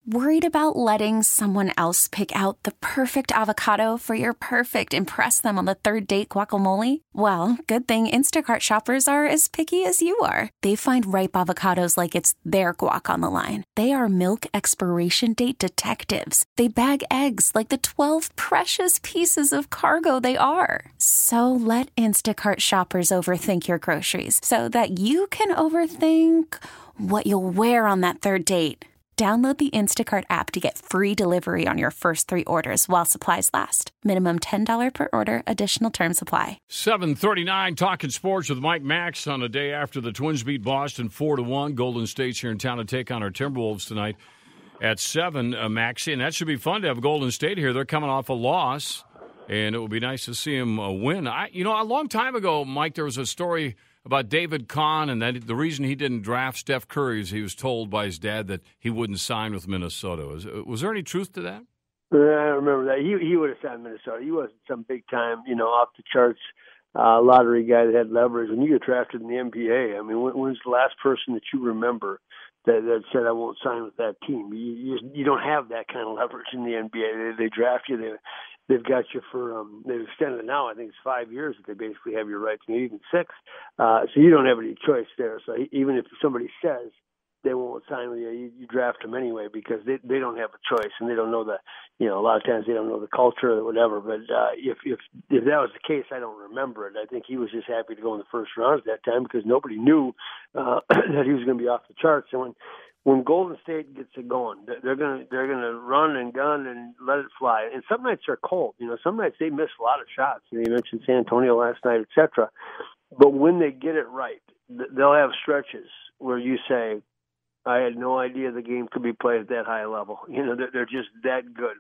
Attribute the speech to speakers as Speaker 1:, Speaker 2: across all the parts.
Speaker 1: Worried about letting someone else pick out the perfect avocado for your perfect impress them on the third date guacamole? Well, good thing Instacart shoppers are as picky as you are. They find ripe avocados like it's their guac on the line. They are milk expiration date detectives. They bag eggs like the 12 precious pieces of cargo they are. So let Instacart shoppers overthink your groceries so that you can overthink what you'll wear on that third date. Download the Instacart app to get free delivery on your first 3 orders while supplies last. Minimum $10 per order. Additional terms apply.
Speaker 2: 7:39, talking sports with Mike Max on a day after the Twins beat Boston 4-1. Golden State's here in town to take on our Timberwolves tonight at 7, Maxie. And that should be fun to have Golden State here. They're coming off a loss, and it would be nice to see them win. A long time ago, Mike, there was a story about David Kahn, and that the reason he didn't draft Steph Curry is he was told by his dad that he wouldn't sign with Minnesota. Was there any truth to that?
Speaker 3: I remember that. He would have signed Minnesota. He wasn't some big-time, off the charts lottery guy that had leverage. When you get drafted in the NBA, I mean, when's the last person that you remember that said, I won't sign with that team? You don't have that kind of leverage in the NBA. They draft you. They've got you for they've extended it now. I think it's 5 years that they basically have your rights, maybe even 6. So you don't have any choice there. So even if somebody says they won't sign with you, you draft them anyway because they don't have a choice and they don't know a lot of times they don't know the culture or whatever. But if that was the case, I don't remember it. I think he was just happy to go in the first round at that time because nobody knew that he was going to be off the charts. And when Golden State gets it going, they're gonna run and gun and let it fly. And some nights are cold. Some nights they miss a lot of shots. You mentioned San Antonio last night, etc. But when they get it right, they'll have stretches where you say, I had no idea the game could be played at that high level. They're just that good.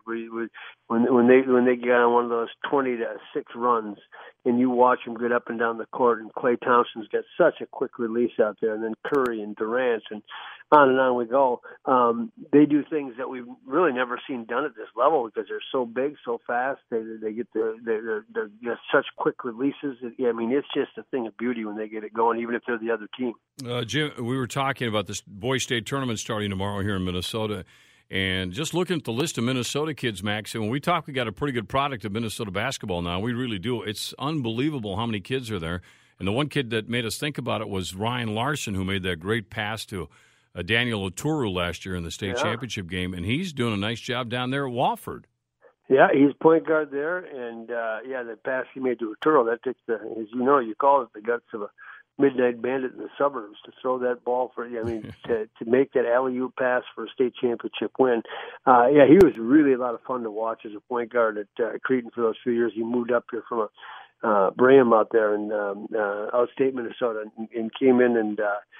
Speaker 3: When they get on one of those 20-6 runs, and you watch them get up and down the court, and Klay Thompson's got such a quick release out there, and then Curry and Durant, and on we go. They do things that we've really never seen done at this level because they're so big, so fast. They get they're such quick releases. I mean, it's just a thing of beauty when they get it going, even if they're the other team.
Speaker 2: Jim, we were talking about this Boys State tournament starting tomorrow here in Minnesota. And just looking at the list of Minnesota kids, Max, and when we talk, we got a pretty good product of Minnesota basketball now. We really do. It's unbelievable how many kids are there. And the one kid that made us think about it was Ryan Larson, who made that great pass to Daniel Oturu last year in the state championship game. And he's doing a nice job down there at Wofford.
Speaker 3: Yeah, he's point guard there. And, the pass he made to Oturu, that takes you call it the guts of a midnight bandit in the suburbs to throw that ball to make that alley-oop pass for a state championship win. He was really a lot of fun to watch as a point guard at Creighton for those few years. He moved up here from Braham out there in outstate Minnesota and came in and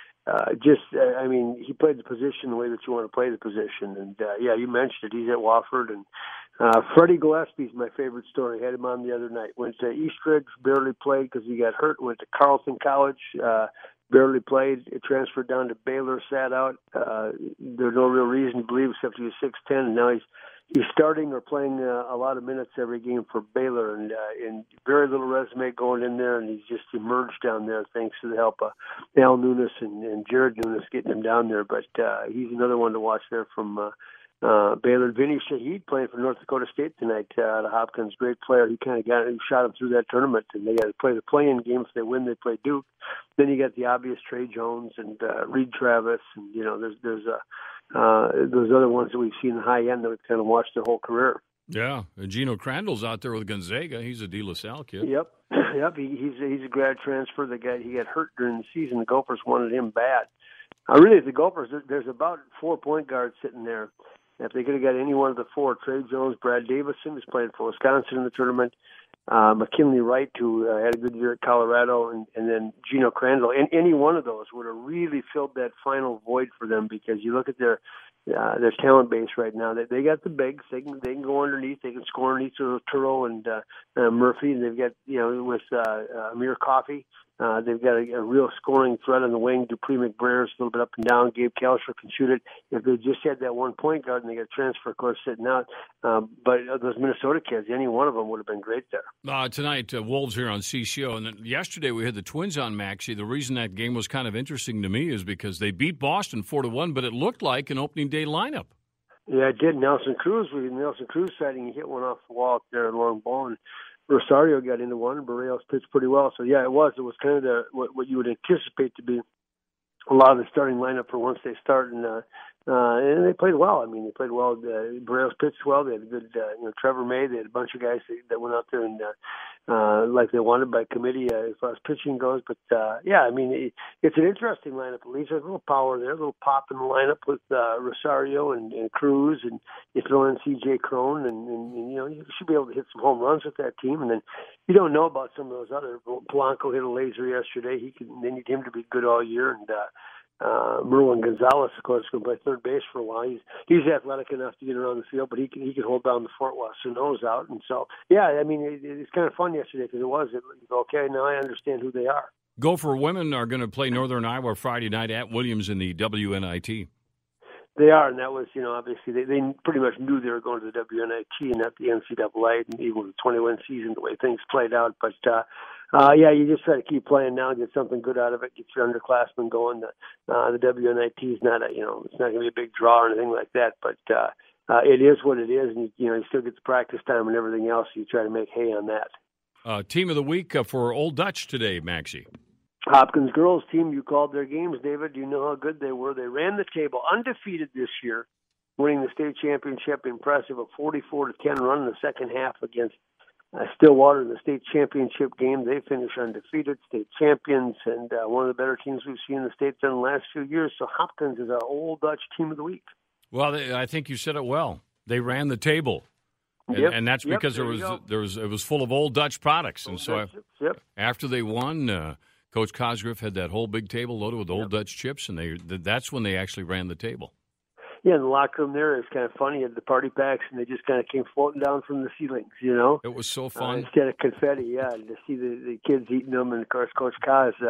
Speaker 3: he played the position the way that you want to play the position. And, you mentioned it. He's at Wofford. And Freddie Gillespie's my favorite story. Had him on the other night. Went to Eastridge, barely played because he got hurt. Went to Carleton College, barely played. Transferred down to Baylor, sat out. There's no real reason to believe except he was 6'10", and now he's starting or playing a lot of minutes every game for Baylor, and very little resume going in there, and he's just emerged down there thanks to the help of Al Nunes and Jared Nunes getting him down there. But he's another one to watch there from Baylor. Vinny Shahid playing for North Dakota State tonight out of Hopkins. Great player. He kind of shot him through that tournament, and they got to play the play-in game. If they win, they play Duke. Then you got the obvious Trey Jones and Reed Travis, and there's those other ones that we've seen in the high end that we've kind of watched their whole career.
Speaker 2: Yeah, and Gino Crandall's out there with Gonzaga. He's a De La Salle kid.
Speaker 3: Yep. He's a grad transfer. He got hurt during the season. The Gophers wanted him bad. Really, the Gophers, there's about 4 point guards sitting there. If they could have got any one of the 4, Trey Jones, Brad Davison, who's playing for Wisconsin in the tournament, McKinley Wright, who had a good year at Colorado, and then Gino Crandall. And any one of those would have really filled that final void for them because you look at their talent base right now. They got the bigs. They can go underneath. They can score underneath with Turo and Murphy. And they've got, with Amir Coffey. They've got a real scoring threat on the wing. Dupree McBrair's a little bit up and down. Gabe Kalsher can shoot it. If they just had that 1 point guard and they got a transfer, of course, sitting out. But those Minnesota kids, any one of them would have been great there.
Speaker 2: Tonight, Wolves here on CCO. And then yesterday we had the Twins on, Maxie. The reason that game was kind of interesting to me is because they beat Boston 4-1, but it looked like an opening day lineup.
Speaker 3: Yeah, it did. Nelson Cruz sighting, he hit one off the wall up there in long ball, and Rosario got into one, and Barrios pitched pretty well. So, yeah, it was kind of what you would anticipate to be a lot of the starting lineup for once they start, and they played well. I mean, they played well. Barrios pitched well. They had a good, Trevor May. They had a bunch of guys that went out there and like they wanted by committee as far as pitching goes. But yeah, I mean, it's an interesting lineup. At least there's a little power there, a little pop in the lineup with Rosario and Cruz, and you throw in C.J. Cron, and you should be able to hit some home runs with that team. And then you don't know about some of those other. Polanco hit a laser yesterday. They need him to be good all year, and Merwin Gonzalez, of course, going to play third base for a while. He's athletic enough to get around the field, but he can hold down the fort while Sano's out. And so, yeah, I mean, it's kind of fun yesterday because it was okay. Now I understand who they are.
Speaker 2: Gopher women are going to play Northern Iowa Friday night at Williams in the WNIT.
Speaker 3: They are, and that was, obviously they pretty much knew they were going to the WNIT and not the NCAA, and even with the 21 season, the way things played out. But, yeah, you just try to keep playing now, get something good out of it, get your underclassmen going. The WNIT is not it's not going to be a big draw or anything like that, but it is what it is, and you still get the practice time and everything else, so you try to make hay on that.
Speaker 2: Team of the week for Old Dutch today, Maxie.
Speaker 3: Hopkins girls team, you called their games, David. You know how good they were. They ran the table, undefeated this year, winning the state championship. Impressive, a 44-10 run in the second half against Stillwater in the state championship game. They finished undefeated, state champions, and one of the better teams we've seen in the state in the last few years. So Hopkins is our Old Dutch team of the week.
Speaker 2: Well, I think you said it well. They ran the table. And that's because it was full of Old Dutch products. And so after they won, Coach Cosgriff had that whole big table loaded with Old Dutch chips, and that's when they actually ran the table.
Speaker 3: Yeah, in the locker room there, it's kind of funny. You had the party packs, and they just kind of came floating down from the ceilings,
Speaker 2: It was so fun.
Speaker 3: Instead of confetti, yeah, and to see the kids eating them. And, of course, Coach Cos, he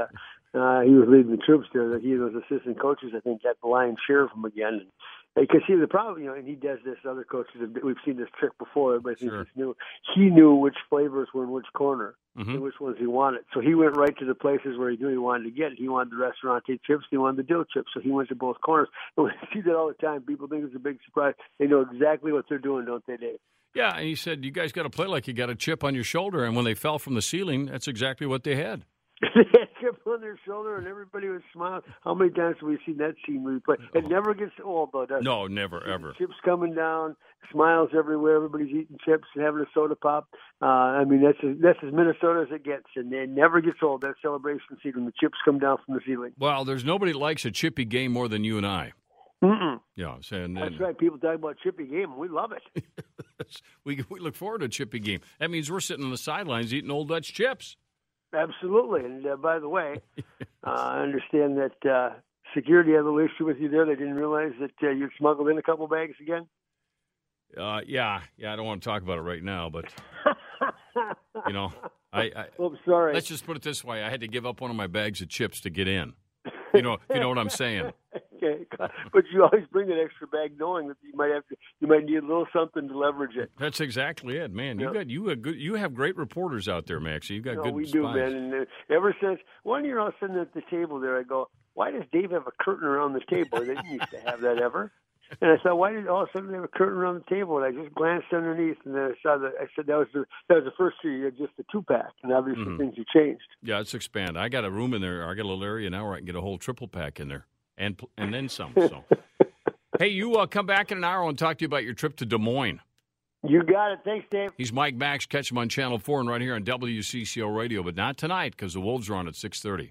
Speaker 3: was leading the troops there. He and those assistant coaches, I think, got the lion's share of them again. And, because the problem, and he does this, other coaches, we've seen this trick before, everybody thinks it's new. He knew which flavors were in which corner and which ones he wanted. So he went right to the places where he knew he wanted to get it. He wanted the restaurante chips, he wanted the dill chips, so he went to both corners. And we see that all the time. People think it's a big surprise. They know exactly what they're doing, don't they, Dave?
Speaker 2: Yeah, and he said, you guys got to play like you got a chip on your shoulder, and when they fell from the ceiling, that's exactly what they had.
Speaker 3: They had a chip on their shoulder, and everybody was smiling. How many times have we seen that scene where we play? It never gets old, though, does it?
Speaker 2: No, never, ever.
Speaker 3: Chips coming down, smiles everywhere. Everybody's eating chips and having a soda pop. I mean, that's as Minnesota as it gets, and it never gets old, that celebration scene when the chips come down from the ceiling.
Speaker 2: Well, there's nobody that likes a chippy game more than you and I.
Speaker 3: Mm-mm.
Speaker 2: Yeah,
Speaker 3: that's right. People talk about chippy game, and we love it.
Speaker 2: we look forward to a chippy game. That means we're sitting on the sidelines eating Old Dutch chips.
Speaker 3: Absolutely. And by the way, I understand that security had a little issue with you there. They didn't realize that you'd smuggled in a couple bags again?
Speaker 2: Yeah, I don't want to talk about it right now, but,
Speaker 3: I'm sorry.
Speaker 2: Let's just put it this way. I had to give up one of my bags of chips to get in. If you know what I'm saying.
Speaker 3: Okay, but you always bring an extra bag, knowing that you might need a little something to leverage it.
Speaker 2: That's exactly it, man. You have great reporters out there, Max. You got good
Speaker 3: we
Speaker 2: spies.
Speaker 3: do, man. And ever since one year I was sitting at the table there, I go, why does Dave have a curtain around the table? They didn't used to have that ever. And I thought, why did all of a sudden they have a curtain around the table? And I just glanced underneath, and then I saw that. I said that was the first year you had just a 2-pack, and obviously things have changed.
Speaker 2: Yeah, it's expanded. I got a room in there. I got a little area now where I can get a whole triple pack in there, and then some. So, hey, you come back in an hour and talk to you about your trip to Des Moines.
Speaker 3: You got it. Thanks, Dave.
Speaker 2: He's Mike Max. Catch him on Channel 4 and right here on WCCO Radio, but not tonight because the Wolves are on at 6:30.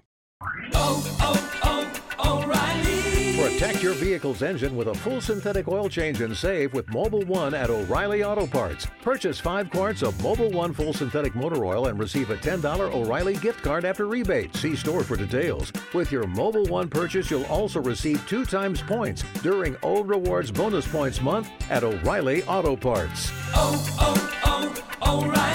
Speaker 4: O'Reilly. Protect your vehicle's engine with a full synthetic oil change and save with Mobil 1 at O'Reilly Auto Parts. Purchase 5 quarts of Mobil 1 full synthetic motor oil and receive a $10 O'Reilly gift card after rebate. See store for details. With your Mobil 1 purchase, you'll also receive 2 times points during O Rewards Bonus Points Month at O'Reilly Auto Parts.
Speaker 5: O'Reilly.